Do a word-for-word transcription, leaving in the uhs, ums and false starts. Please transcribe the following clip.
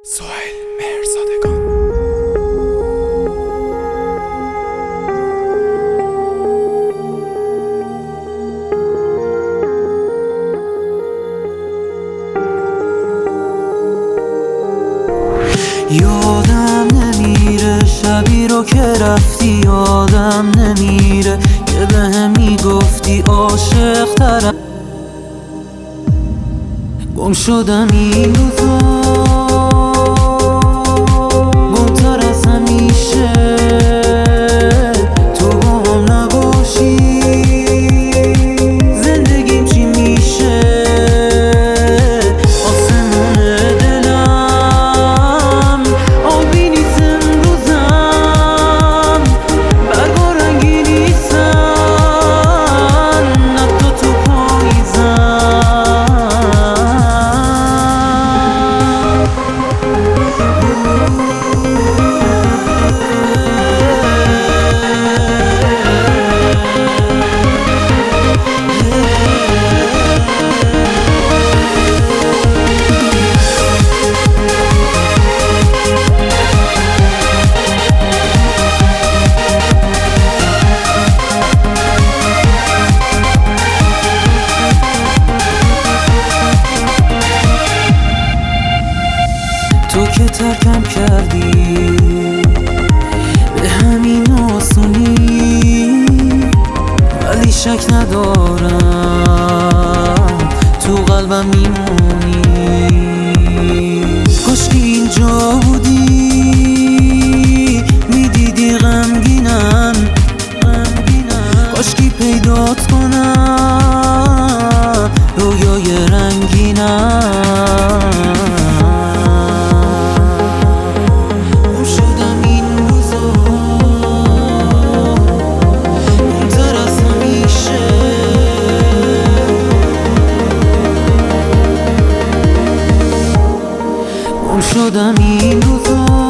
سهیل مهرزادگان. یادم نمیره شبی رو که رفتی، یادم نمیره که به هم میگفتی عاشق ترم. گم شدم این روزا، گمتر از همیشه. تو با هم نباشی زندگیم چی میشه؟ آسمون دلم آبی نیست امروزم، برگا رنگی نیستن حتی تو پاییزم. تو که ترکم کردی به همین آسونی، ولی شک ندارم تو قلبم میمونی. کاشکی اینجا بودی میدیدی غمگینم، کاشکی پیدات کنم رویای رنگینم. شدم این روزا